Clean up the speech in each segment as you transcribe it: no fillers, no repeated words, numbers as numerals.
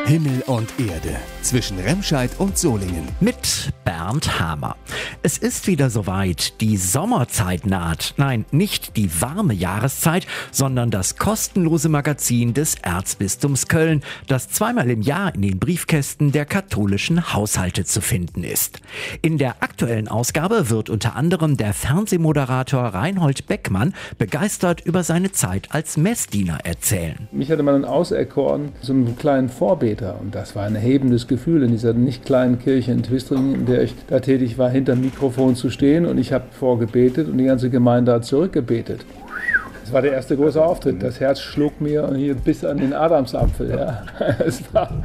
Himmel und Erde zwischen Remscheid und Solingen. Mit Bernd Hamer. Es ist wieder soweit. Die Sommerzeit naht. Nein, nicht die warme Jahreszeit, sondern das kostenlose Magazin des Erzbistums Köln, das zweimal im Jahr in den Briefkästen der katholischen Haushalte zu finden ist. In der aktuellen Ausgabe wird unter anderem der Fernsehmoderator Reinhold Beckmann begeistert über seine Zeit als Messdiener erzählen. Mich hatte man dann auserkoren zu einem kleinen Vorbeter und das war ein erhebendes Gefühl in dieser nicht kleinen Kirche in Twistringen, in der ich da tätig war, hinter dem Mikrofon zu stehen, und ich habe vorgebetet und die ganze Gemeinde hat zurückgebetet. Das war der erste große Auftritt. Das Herz schlug mir hier bis an den Adamsapfel. Ja. Es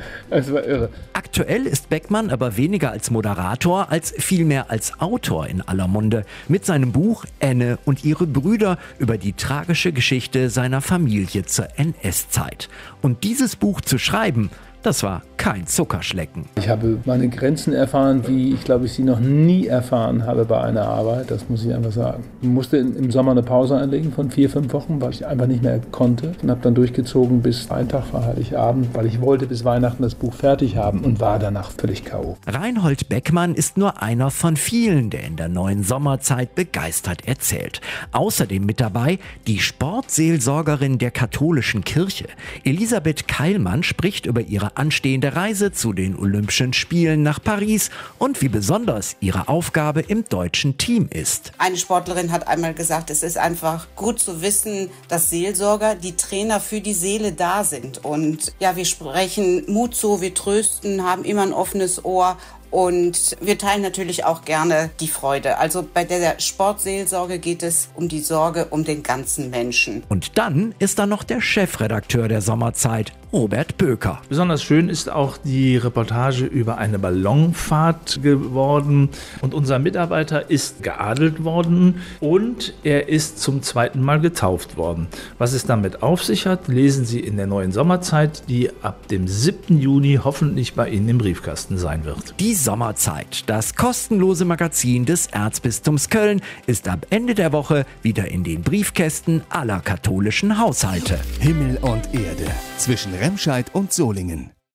war irre. Aktuell ist Beckmann aber weniger als Moderator, als vielmehr als Autor in aller Munde. Mit seinem Buch Änne und ihre Brüder über die tragische Geschichte seiner Familie zur NS-Zeit. Und dieses Buch zu schreiben, das war kein Zuckerschlecken. Ich habe meine Grenzen erfahren, wie ich glaube, ich sie noch nie erfahren habe bei einer Arbeit. Das muss ich einfach sagen. Ich musste im Sommer eine Pause einlegen von 4-5 Wochen, weil ich einfach nicht mehr konnte. Und habe dann durchgezogen bis ein Tag vor Heiligabend, weil ich wollte bis Weihnachten das Buch fertig haben und war danach völlig K.O. Reinhold Beckmann ist nur einer von vielen, der in der neuen Sommerzeit begeistert erzählt. Außerdem mit dabei die Sportseelsorgerin der katholischen Kirche. Elisabeth Keilmann spricht über ihre anstehende Reise zu den Olympischen Spielen nach Paris und wie besonders ihre Aufgabe im deutschen Team ist. Eine Sportlerin hat einmal gesagt, es ist einfach gut zu wissen, dass Seelsorger, die Trainer für die Seele da sind. Und ja, wir sprechen Mut zu, wir trösten, haben immer ein offenes Ohr. Und wir teilen natürlich auch gerne die Freude. Also bei der Sportseelsorge geht es um die Sorge um den ganzen Menschen. Und dann ist da noch der Chefredakteur der Sommerzeit, Robert Böker. Besonders schön ist auch die Reportage über eine Ballonfahrt geworden. Und unser Mitarbeiter ist geadelt worden und er ist zum 2. Mal getauft worden. Was es damit auf sich hat, lesen Sie in der neuen Sommerzeit, die ab dem 7. Juni hoffentlich bei Ihnen im Briefkasten sein wird. Die Sommerzeit, das kostenlose Magazin des Erzbistums Köln, ist ab Ende der Woche wieder in den Briefkästen aller katholischen Haushalte. Himmel und Erde zwischen Remscheid und Solingen.